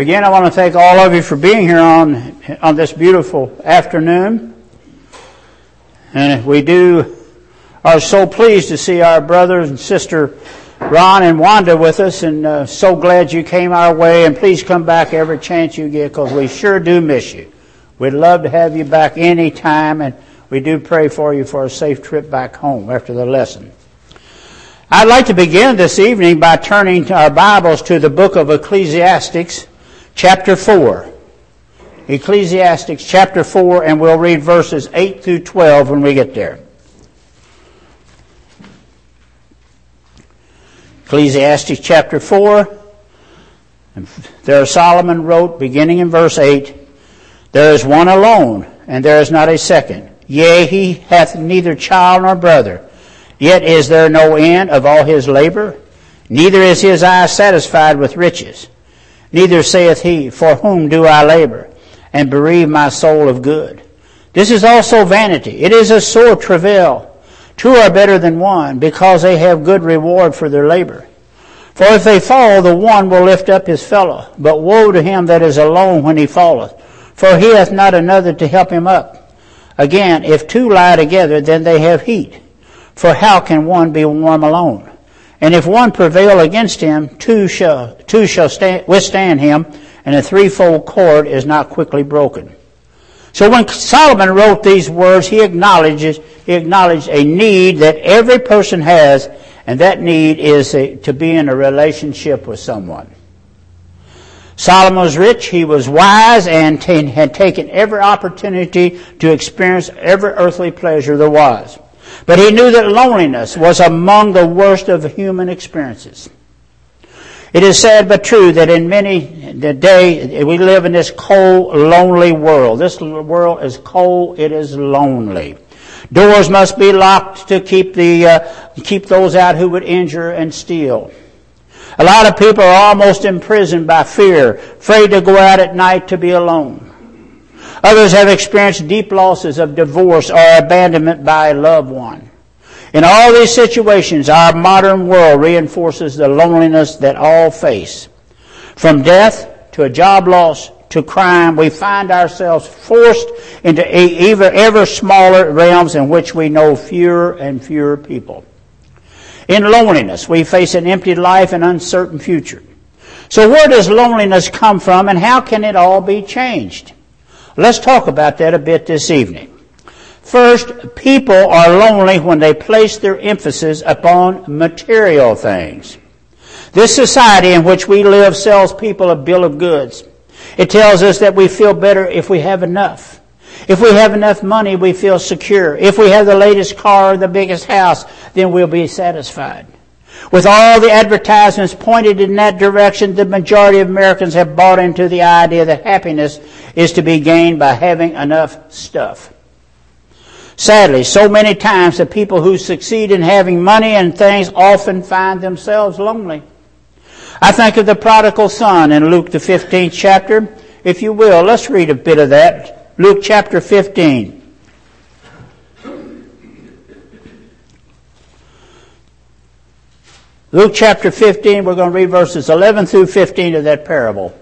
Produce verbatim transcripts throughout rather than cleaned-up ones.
Again, I want to thank all of you for being here on on this beautiful afternoon. And we do are so pleased to see our brother and sister Ron and Wanda with us, and uh, so glad you came our way. And please come back every chance you get, because we sure do miss you. We'd love to have you back any time, and we do pray for you for a safe trip back home after the lesson. I'd like to begin this evening by turning our Bibles to the book of Ecclesiastes, chapter four. Ecclesiastes chapter four, and we'll read verses eight through twelve when we get there. Ecclesiastes chapter four. And there Solomon wrote, beginning in verse eight, "There is one alone, and there is not a second. Yea, he hath neither child nor brother. Yet is there no end of all his labor. Neither is his eye satisfied with riches. Neither saith he, For whom do I labor, and bereave my soul of good? This is also vanity. It is a sore travail. Two are better than one, because they have good reward for their labor. For if they fall, the one will lift up his fellow. But woe to him that is alone when he falleth, for he hath not another to help him up. Again, if two lie together, then they have heat. For how can one be warm alone? And if one prevail against him, two shall two shall stand, withstand him, and a threefold cord is not quickly broken." So when Solomon wrote these words, he acknowledges he acknowledged a need that every person has, and that need is a, to be in a relationship with someone. Solomon was rich, he was wise, and t- had taken every opportunity to experience every earthly pleasure there was. But he knew that loneliness was among the worst of human experiences. It is sad but true that in many the day we live in this cold, lonely world. This world is cold, it is lonely. Doors must be locked to keep the uh, keep those out who would injure and steal. A lot of people are almost imprisoned by fear, afraid to go out at night to be alone. Others have experienced deep losses of divorce or abandonment by a loved one. In all these situations, our modern world reinforces the loneliness that all face. From death to a job loss to crime, we find ourselves forced into ever, ever smaller realms in which we know fewer and fewer people. In loneliness, we face an empty life and uncertain future. So where does loneliness come from, and how can it all be changed? Let's talk about that a bit this evening. First, people are lonely when they place their emphasis upon material things. This society in which we live sells people a bill of goods. It tells us that we feel better if we have enough. If we have enough money, we feel secure. If we have the latest car or the biggest house, then we'll be satisfied. With all the advertisements pointed in that direction, the majority of Americans have bought into the idea that happiness is to be gained by having enough stuff. Sadly, so many times the people who succeed in having money and things often find themselves lonely. I think of the prodigal son in Luke the fifteenth chapter. If you will, let's read a bit of that. Luke chapter fifteen. Luke chapter fifteen, we're going to read verses eleven through fifteen of that parable.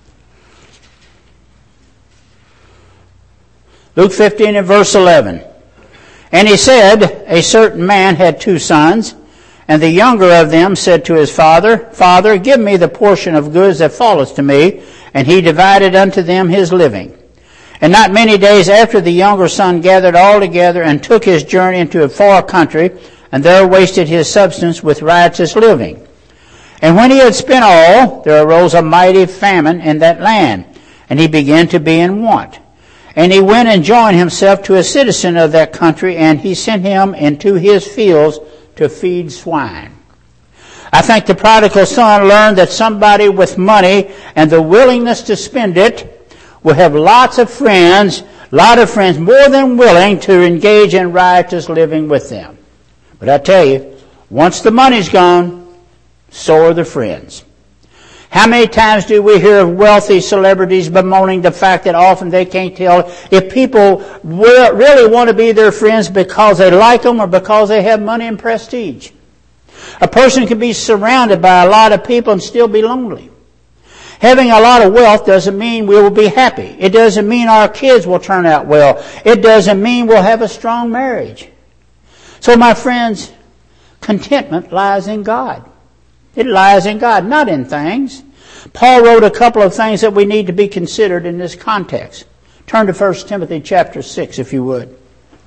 Luke fifteen and verse eleven. "And he said, A certain man had two sons, and the younger of them said to his father, Father, give me the portion of goods that falleth to me. And he divided unto them his living. And not many days after, the younger son gathered all together and took his journey into a far country, and there wasted his substance with riotous living. And when he had spent all, there arose a mighty famine in that land, and he began to be in want. And he went and joined himself to a citizen of that country, and he sent him into his fields to feed swine." I think the prodigal son learned that somebody with money and the willingness to spend it will have lots of friends, a lot of friends more than willing to engage in riotous living with them. But I tell you, once the money's gone, so are the friends. How many times do we hear of wealthy celebrities bemoaning the fact that often they can't tell if people really want to be their friends because they like them or because they have money and prestige? A person can be surrounded by a lot of people and still be lonely. Having a lot of wealth doesn't mean we will be happy. It doesn't mean our kids will turn out well. It doesn't mean we'll have a strong marriage. So my friends, contentment lies in God. It lies in God, not in things. Paul wrote a couple of things that we need to be considered in this context. Turn to First Timothy chapter six, if you would.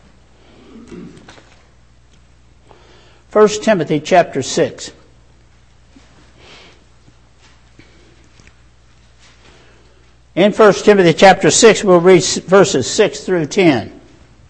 First Timothy chapter six. In First Timothy chapter six, we'll read verses six through ten.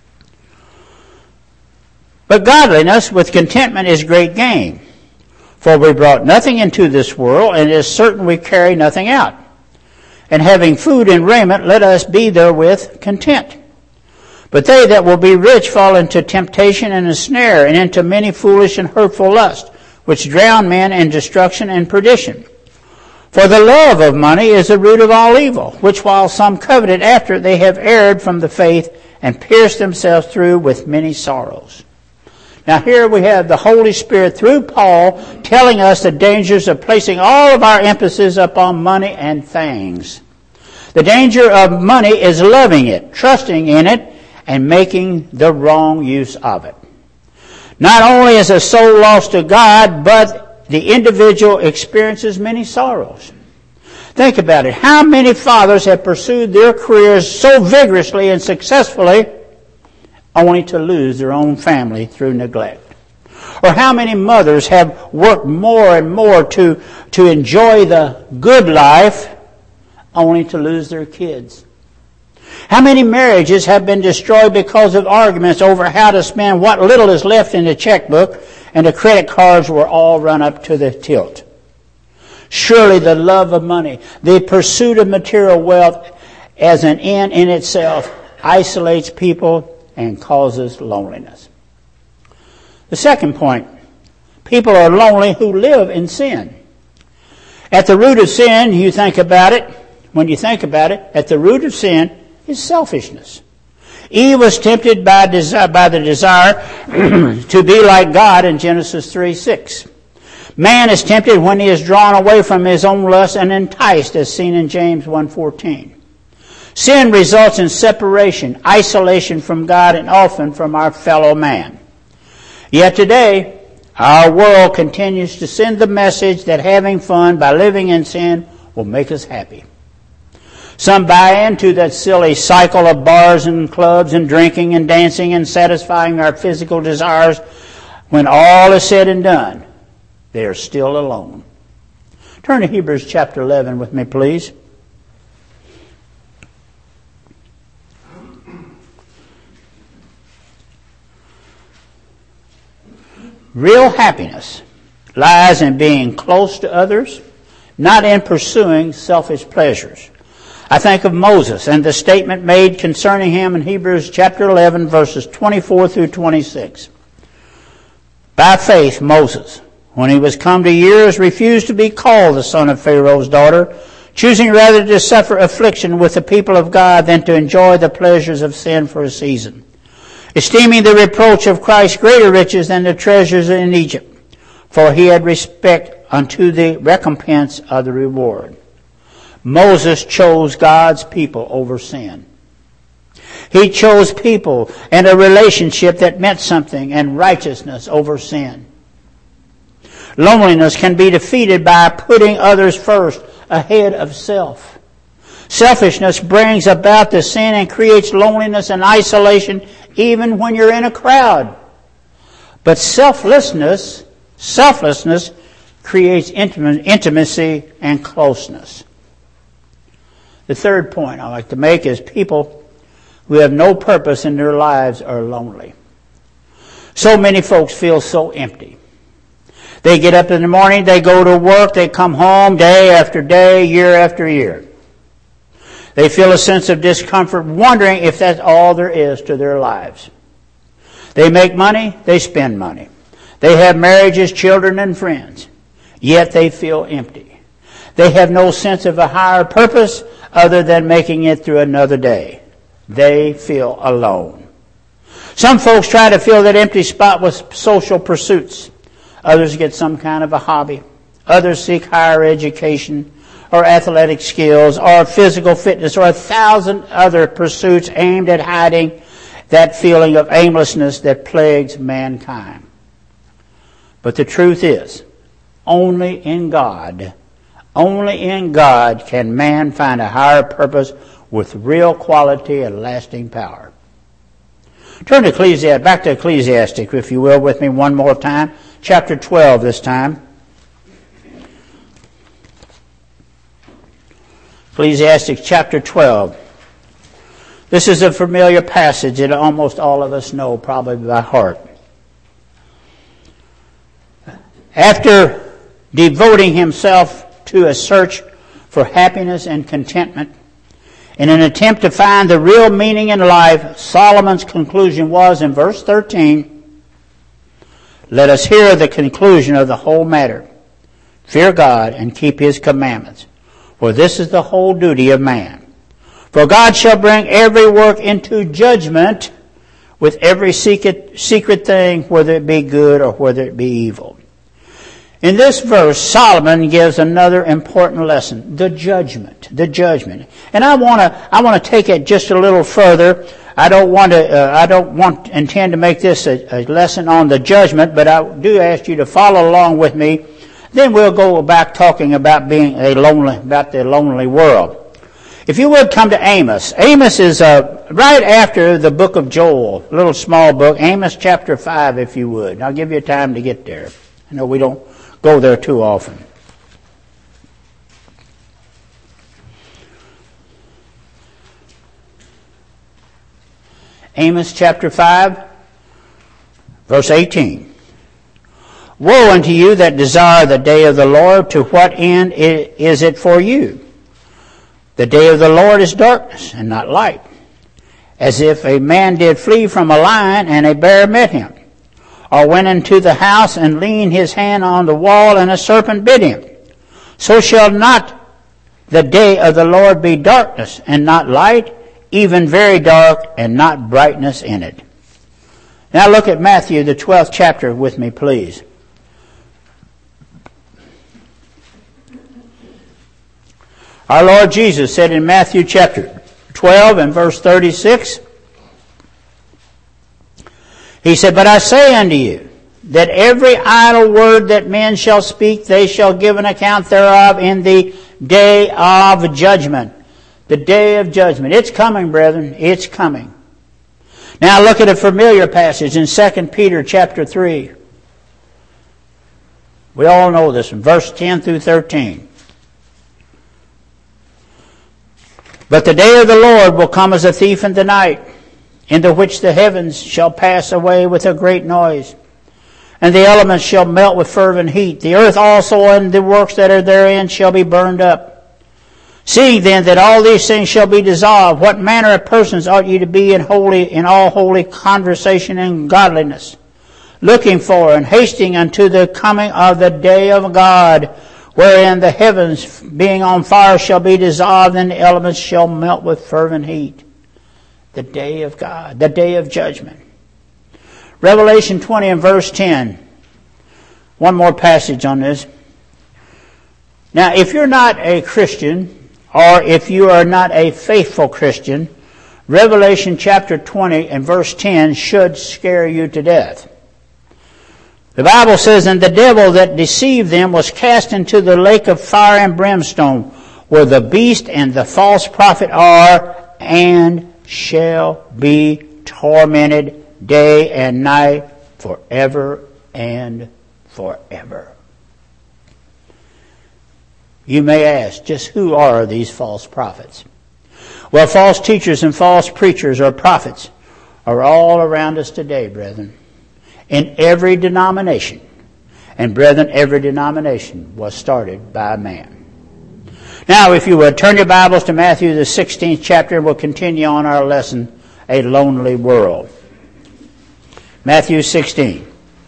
But godliness with contentment is great gain. For we brought nothing into this world, and it is certain we carry nothing out. And having food and raiment, let us be therewith content. But they that will be rich fall into temptation and a snare, and into many foolish and hurtful lusts, which drown men in destruction and perdition. For the love of money is the root of all evil, which while some coveted after, they have erred from the faith, and pierced themselves through with many sorrows. Now here we have the Holy Spirit through Paul telling us the dangers of placing all of our emphasis upon money and things. The danger of money is loving it, trusting in it, and making the wrong use of it. Not only is a soul lost to God, but the individual experiences many sorrows. Think about it. How many fathers have pursued their careers so vigorously and successfully only to lose their own family through neglect? Or how many mothers have worked more and more to, to enjoy the good life only to lose their kids? How many marriages have been destroyed because of arguments over how to spend what little is left in the checkbook, and the credit cards were all run up to the tilt? Surely the love of money, the pursuit of material wealth as an end in itself, isolates people and causes loneliness. The second point, people are lonely who live in sin. At the root of sin, you think about it, when you think about it, at the root of sin is selfishness. Eve was tempted by, desire, by the desire to be like God in Genesis three six. Man is tempted when he is drawn away from his own lust and enticed, as seen in James one fourteen. Sin results in separation, isolation from God, and often from our fellow man. Yet today, our world continues to send the message that having fun by living in sin will make us happy. Some buy into that silly cycle of bars and clubs and drinking and dancing and satisfying our physical desires. When all is said and done, they are still alone. Turn to Hebrews chapter eleven with me, please. Real happiness lies in being close to others, not in pursuing selfish pleasures. I think of Moses and the statement made concerning him in Hebrews chapter eleven, verses twenty-four through twenty-six. By faith, Moses, when he was come to years, refused to be called the son of Pharaoh's daughter, choosing rather to suffer affliction with the people of God than to enjoy the pleasures of sin for a season, esteeming the reproach of Christ greater riches than the treasures in Egypt, for he had respect unto the recompense of the reward. Moses chose God's people over sin. He chose people and a relationship that meant something and righteousness over sin. Loneliness can be defeated by putting others first ahead of self. Selfishness brings about the sin and creates loneliness and isolation even when you're in a crowd. But selflessness, selflessness creates intimacy and closeness. The third point I like to make is people who have no purpose in their lives are lonely. So many folks feel so empty. They get up in the morning, they go to work, they come home day after day, year after year. They feel a sense of discomfort, wondering if that's all there is to their lives. They make money, they spend money. They have marriages, children, and friends. Yet they feel empty. They have no sense of a higher purpose other than making it through another day. They feel alone. Some folks try to fill that empty spot with social pursuits. Others get some kind of a hobby. Others seek higher education or athletic skills or physical fitness or a thousand other pursuits aimed at hiding that feeling of aimlessness that plagues mankind. But the truth is, only in God, only in God can man find a higher purpose with real quality and lasting power. Turn to Ecclesiastes, back to Ecclesiastes, if you will, with me one more time. Chapter twelve this time. Ecclesiastes chapter twelve. This is a familiar passage that almost all of us know, probably by heart. After devoting himself to a search for happiness and contentment, in an attempt to find the real meaning in life, Solomon's conclusion was, in verse thirteen, let us hear the conclusion of the whole matter. Fear God and keep His commandments, for this is the whole duty of man. For God shall bring every work into judgment with every secret, secret thing, whether it be good or whether it be evil. In this verse, Solomon gives another important lesson, the judgment, the judgment. And I want to, I want to take it just a little further. I don't want to, uh, I don't want, intend to make this a, a lesson on the judgment, but I do ask you to follow along with me. Then we'll go back talking about being a lonely, about the lonely world. If you would come to Amos. Amos is uh, right after the book of Joel, a little small book, Amos chapter five, if you would. I'll give you time to get there. I know we don't go there too often. Amos chapter five, verse eighteen. Woe unto you that desire the day of the Lord, to what end is it for you? The day of the Lord is darkness and not light, as if a man did flee from a lion and a bear met him, or went into the house and leaned his hand on the wall and a serpent bit him. So shall not the day of the Lord be darkness and not light, even very dark and not brightness in it. Now look at Matthew, the twelfth chapter with me, please. Our Lord Jesus said in Matthew chapter twelve and verse thirty-six, He said, But I say unto you, that every idle word that men shall speak, they shall give an account thereof in the day of judgment. The day of judgment. It's coming, brethren. It's coming. Now look at a familiar passage in Second Peter chapter three. We all know this one, verse ten through thirteen. But the day of the Lord will come as a thief in the night, into which the heavens shall pass away with a great noise, and the elements shall melt with fervent heat. The earth also and the works that are therein shall be burned up. Seeing then that all these things shall be dissolved, what manner of persons ought ye to be in holy, in all holy conversation and godliness, looking for and hasting unto the coming of the day of God, wherein the heavens being on fire shall be dissolved, and the elements shall melt with fervent heat. The day of God, the day of judgment. Revelation twenty and verse ten. One more passage on this. Now, if you're not a Christian, or if you are not a faithful Christian, Revelation chapter twenty and verse ten should scare you to death. The Bible says, And the devil that deceived them was cast into the lake of fire and brimstone, where the beast and the false prophet are, and shall be tormented day and night forever and forever. You may ask, just who are these false prophets? Well, false teachers and false preachers or prophets are all around us today, brethren, in every denomination. And brethren, every denomination was started by a man. Now, if you would, turn your Bibles to Matthew, the sixteenth chapter, and we'll continue on our lesson, A Lonely World. Matthew sixteen.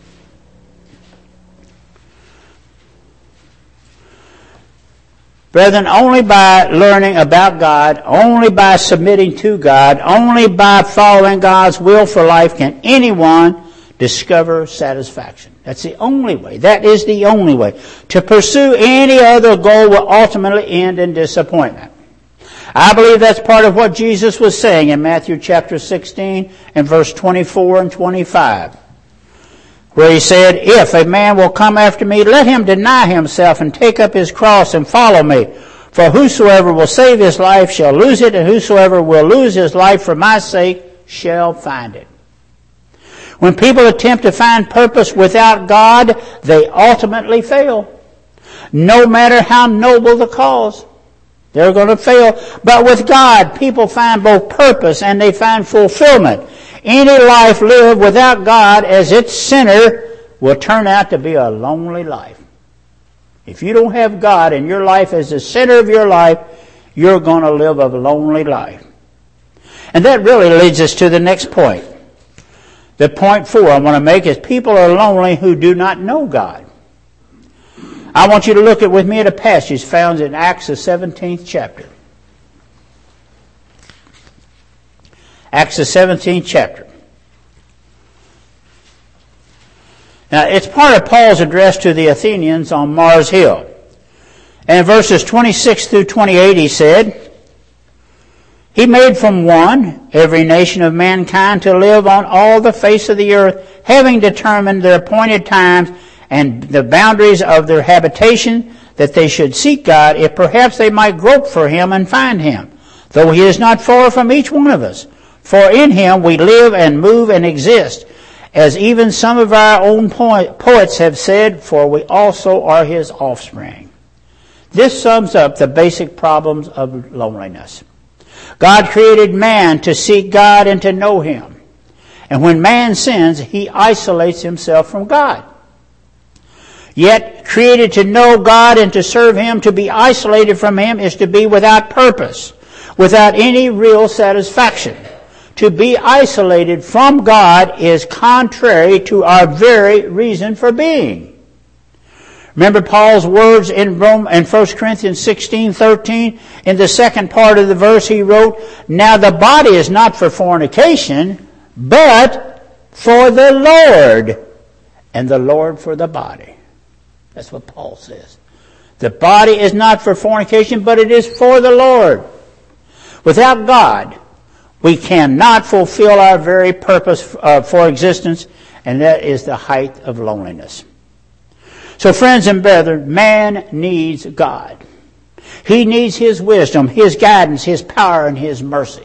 Brethren, only by learning about God, only by submitting to God, only by following God's will for life can anyone discover satisfaction. That's the only way. That is the only way. To pursue any other goal will ultimately end in disappointment. I believe that's part of what Jesus was saying in Matthew chapter sixteen and verse twenty-four and twenty-five, where he said, "If a man will come after me, let him deny himself and take up his cross and follow me. For whosoever will save his life shall lose it, and whosoever will lose his life for my sake shall find it." When people attempt to find purpose without God, they ultimately fail. No matter how noble the cause, they're going to fail. But with God, people find both purpose and they find fulfillment. Any life lived without God as its center will turn out to be a lonely life. If you don't have God in your life as the center of your life, you're going to live a lonely life. And that really leads us to the next point. The point four I want to make is people are lonely who do not know God. I want you to look at with me at a passage found in Acts the seventeenth chapter. Acts the seventeenth chapter. Now, it's part of Paul's address to the Athenians on Mars Hill. And in verses twenty-six through twenty-eight he said, "He made from one every nation of mankind to live on all the face of the earth, having determined their appointed times and the boundaries of their habitation, that they should seek God, if perhaps they might grope for him and find him, though he is not far from each one of us. For in him we live and move and exist, as even some of our own poets have said, for we also are his offspring." This sums up the basic problems of loneliness. God created man to seek God and to know him. And when man sins, he isolates himself from God. Yet, created to know God and to serve him, to be isolated from him is to be without purpose, without any real satisfaction. To be isolated from God is contrary to our very reason for being. Remember Paul's words in Rome in First Corinthians sixteen thirteen? In the second part of the verse he wrote, "Now the body is not for fornication, but for the Lord, and the Lord for the body." That's what Paul says. The body is not for fornication, but it is for the Lord. Without God, we cannot fulfill our very purpose uh, for existence, and that is the height of loneliness. So friends and brethren, man needs God. He needs his wisdom, his guidance, his power, and his mercy.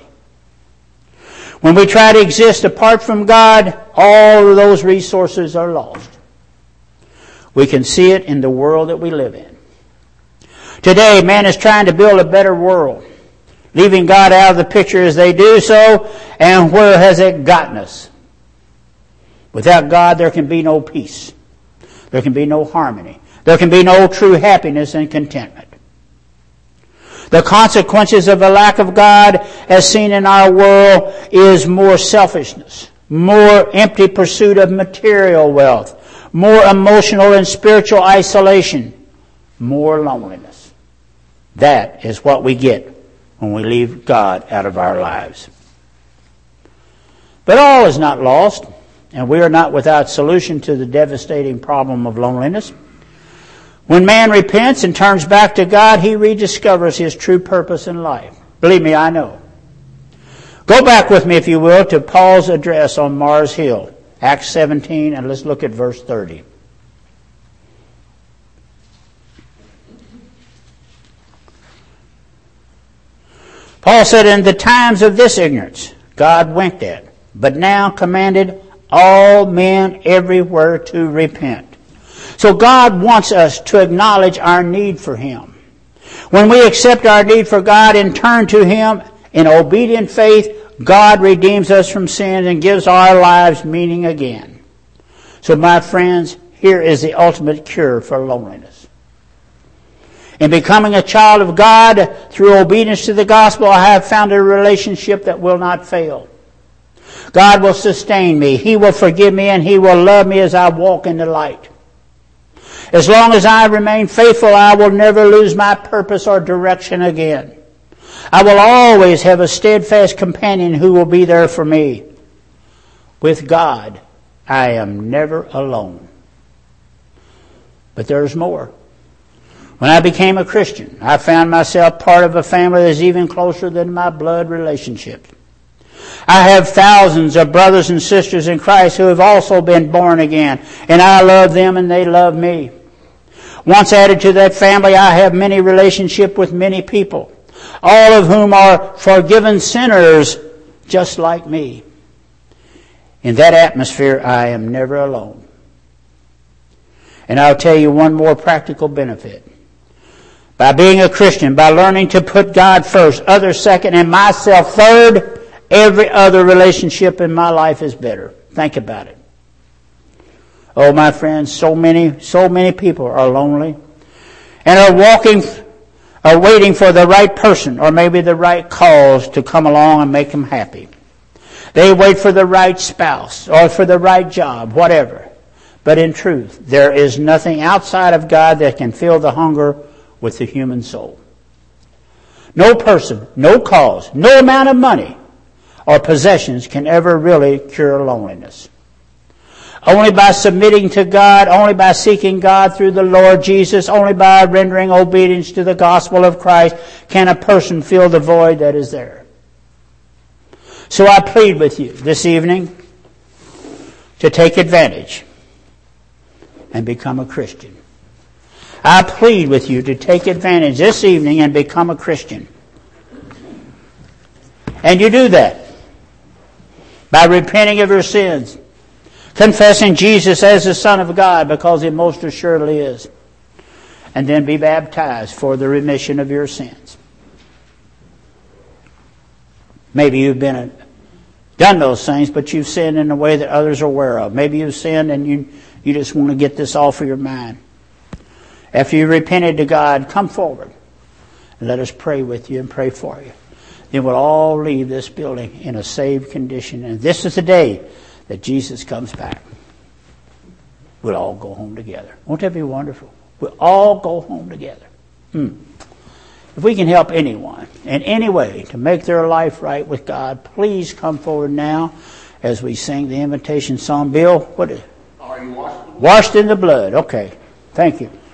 When we try to exist apart from God, all of those resources are lost. We can see it in the world that we live in. Today, man is trying to build a better world, leaving God out of the picture as they do so, and where has it gotten us? Without God, there can be no peace. There can be no harmony. There can be no true happiness and contentment. The consequences of a lack of God, as seen in our world, is more selfishness, more empty pursuit of material wealth, more emotional and spiritual isolation, more loneliness. That is what we get when we leave God out of our lives. But all is not lost, and we are not without solution to the devastating problem of loneliness. When man repents and turns back to God, he rediscovers his true purpose in life. Believe me, I know. Go back with me, if you will, to Paul's address on Mars Hill, Acts seventeen, and let's look at verse thirty. Paul said, "In the times of this ignorance, God winked at, but now commanded all men everywhere to repent." So God wants us to acknowledge our need for him. When we accept our need for God and turn to him in obedient faith, God redeems us from sin and gives our lives meaning again. So my friends, here is the ultimate cure for loneliness. In becoming a child of God through obedience to the gospel, I have found a relationship that will not fail. God will sustain me. He will forgive me, and he will love me as I walk in the light. As long as I remain faithful, I will never lose my purpose or direction again. I will always have a steadfast companion who will be there for me. With God, I am never alone. But there's more. When I became a Christian, I found myself part of a family that's even closer than my blood relationships. I have thousands of brothers and sisters in Christ who have also been born again, and I love them and they love me. Once added to that family, I have many relationships with many people, all of whom are forgiven sinners just like me. In that atmosphere, I am never alone. And I'll tell you one more practical benefit. By being a Christian, by learning to put God first, others second, and myself third, every other relationship in my life is better. Think about it. Oh, my friends, so many, so many people are lonely and are walking, are waiting for the right person or maybe the right cause to come along and make them happy. They wait for the right spouse or for the right job, whatever. But in truth, there is nothing outside of God that can fill the hunger with the human soul. No person, no cause, no amount of money or possessions can ever really cure loneliness. Only by submitting to God, only by seeking God through the Lord Jesus, only by rendering obedience to the gospel of Christ can a person fill the void that is there. So I plead with you this evening to take advantage and become a Christian. I plead with you to take advantage this evening and become a Christian. And you do that by repenting of your sins, confessing Jesus as the Son of God, because He most assuredly is, and then be baptized for the remission of your sins. Maybe you've been a, done those things, but you've sinned in a way that others are aware of. Maybe you've sinned and you, you just want to get this off of your mind. After you repented to God, come forward and let us pray with you and pray for you. Then we'll all leave this building in a saved condition. And this is the day that Jesus comes back. We'll all go home together. Won't that be wonderful? We'll all go home together. Hmm. If we can help anyone in any way to make their life right with God, please come forward now as we sing the invitation song. Bill, what is it? Are you washed in the blood? Washed in the blood. Okay. Thank you.